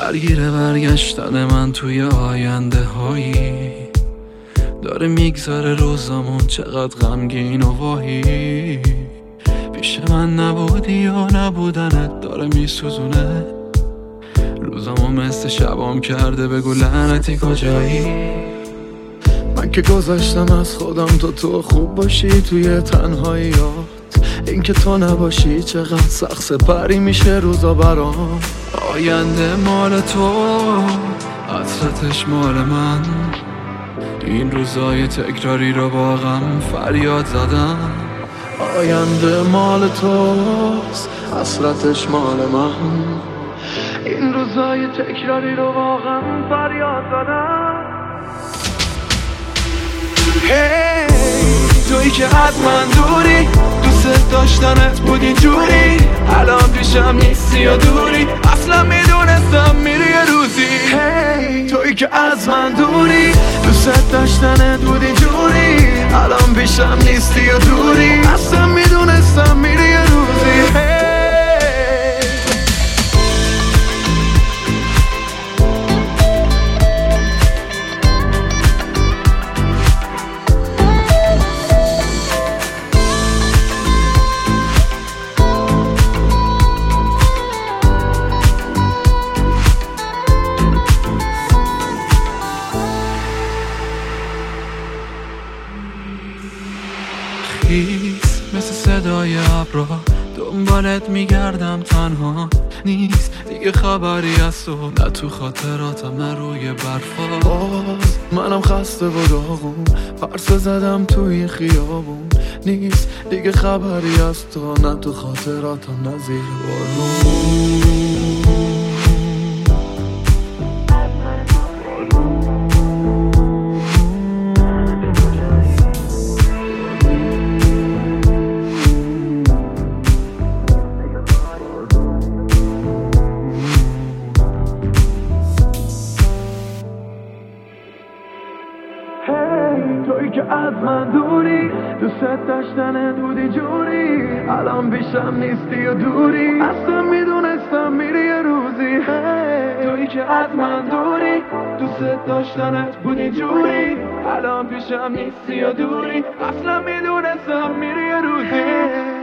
درگیر برگشتن من توی آینده هایی، داره میگذره روزامون چقدر غمگین و واهی. پیش من نبودی یا نبودنت داره میسوزونه روزامو، مثل شبام کرده بگو لعنتی کجایی. من که گذاشتم از خودم تو خوب باشی توی تنهاییات، این که تو نباشی چقدر سخت سپری میشه روزا برام. آینده مال تو، عطرتش مال من، این روزای تکراری رو با غم فریاد زدم. آینده مال توست، حسرتش مال من، این روزای تکراری رو با غم فریاد زدم. هی تویی که از من دوری، دوست داشتنت بود اینجوری، الان پیشم نیستی و دوری، اصلا میدونستم میری یه روزی. هی تویی که از من دوری، دوست داشتنت بود اینجوری، الان پیشم نیستی و دوری، اصلا میدونستم میری یه روزی. خیز مثل صدای ابرا دنبالت میگردم، تنها نیست دیگه خبری از تو، نه تو خاطراتم نه روی برفا. باز منم خسته و داغون، پرسه زدم تو این خیابون، نیست دیگه خبری از تو، نه تو خاطراتم نه زیر بارون. تویی که از من دوری، دوست داشتنت بودی جوری، الان پیشم نیستی و دوری، اصلا میدونستم میری یه روزی. تویی که از من دوری، دوست داشتنت بودی جوری، الان پیشم نیستی و دوری، اصلا میدونستم میری یه روزی.